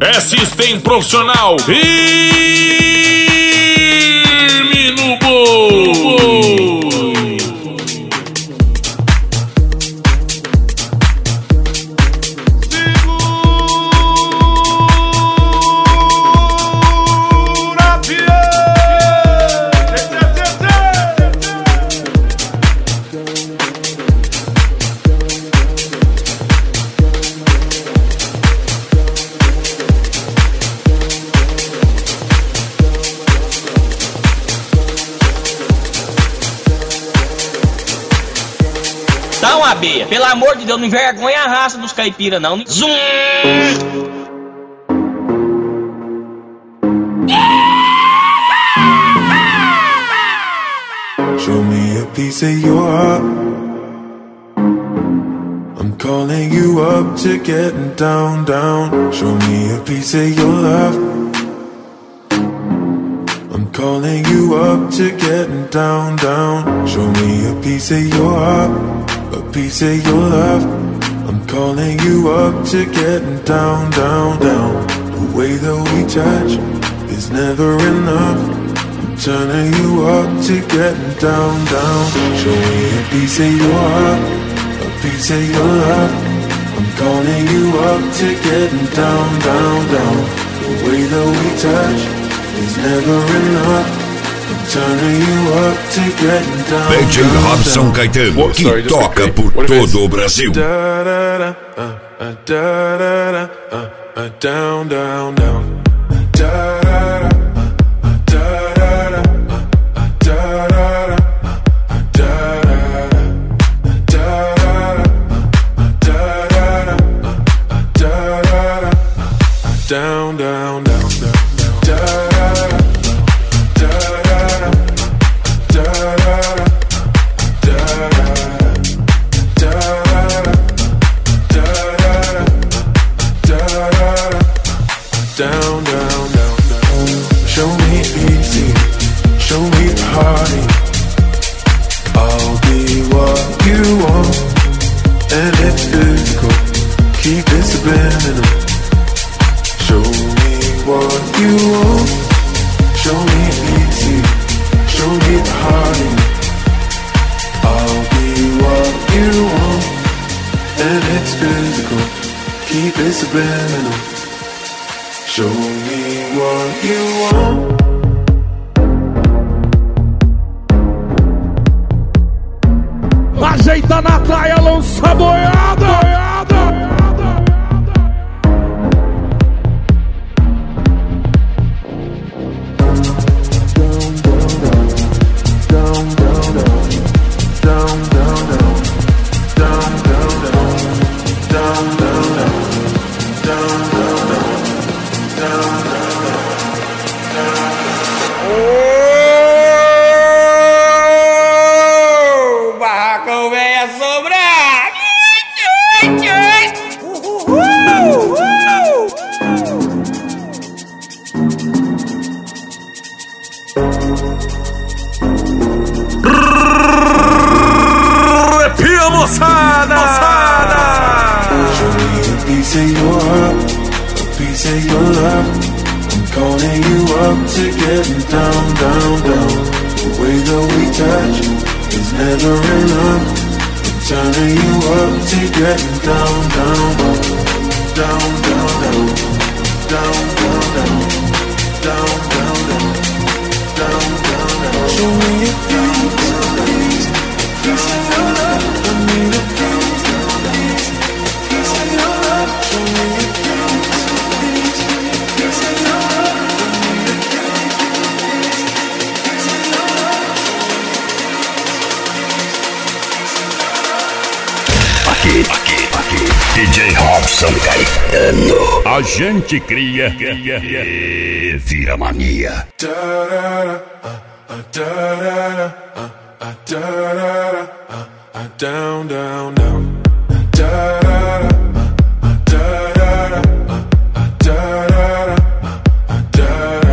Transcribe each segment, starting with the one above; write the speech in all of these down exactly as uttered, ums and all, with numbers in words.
é System Profissional. Firme no gol. Então, A B, pelo amor de Deus, não envergonha a raça dos caipira, não. Zum! Show me a piece of your heart. I'm calling you up to getting down, down. Show me a piece of your love. I'm calling you up to getting down, down. Show me a piece of your heart, a piece of your love. I'm calling you up to getting down, down, down. The way that we touch is never enough. I'm turning you up to getting down, down. Show me a piece of your heart, a piece of your love. I'm calling you up to getting down, down, down. The way that we touch is never enough. I'm turning you up to getting down. D J Robson Caetano, What, que sorry, toca okay. por What if todo o Brasil. Da, da, da, uh, uh, da, da, da, uh, uh, down, down, down. Da, da, da, uh, uh, da, da, da, uh, uh, da, da, da, uh, uh, da, da, da, da, uh, uh, da, da, da, uh, uh, down, down, down, down, da, da, da, da, da, down, down, down, down. Show me easy, show me the hearty. I'll be what you want, and it's physical. Keep it subliminal. Show me what you want. Show me easy, show me the hearty. I'll be what you want, and it's physical. Keep it subliminal. Show me what you want. Ajeita na praia, lança a boiada, boiada. Piece of your heart, a piece of your love. I'm calling you up to getting down, down, down. The way that we touch is never enough. I'm turning you up to getting down, down, down, down, down, down, down, down, down, down, down, down, down. Show me a piece, piece, piece of your love. I need a piece, piece, piece of your love. Show me a piece, piece, piece of your love. I need a piece, piece, piece of your love. Aqui, aqui, aqui, D J Robson Caetano. A gente cria e vira mania. Da da da, uh, uh, da da da, uh, uh, da da da, uh, uh, down, down, down. Da da da, uh, uh, da da da, uh, uh, da da da, uh, uh, da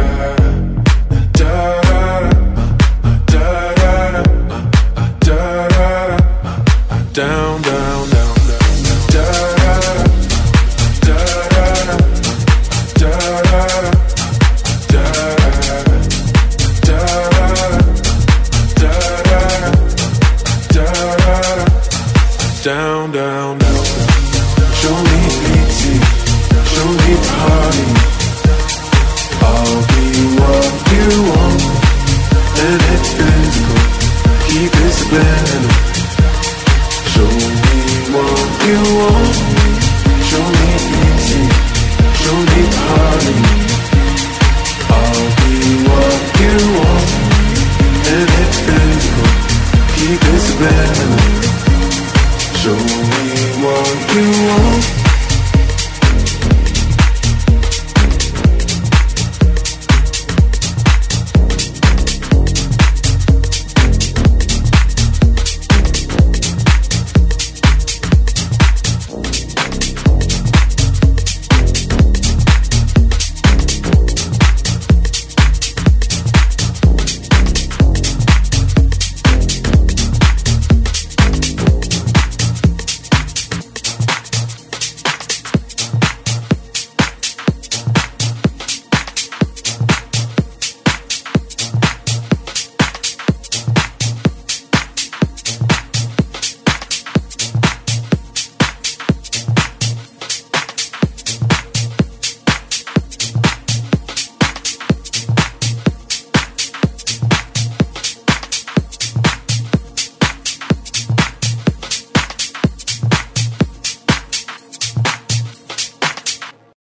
da da, da da da, uh, uh, da da da, uh, uh, down, down, down, down. Da da da, da da da, uh, da Down, down, down. Show me pity, show me party. I'll be what you want, and it's physical. Keep it subliminal. Show me what you want. Show me pity, show me party. I'll be what you want, and it's physical. Keep it subliminal. Show me what you want.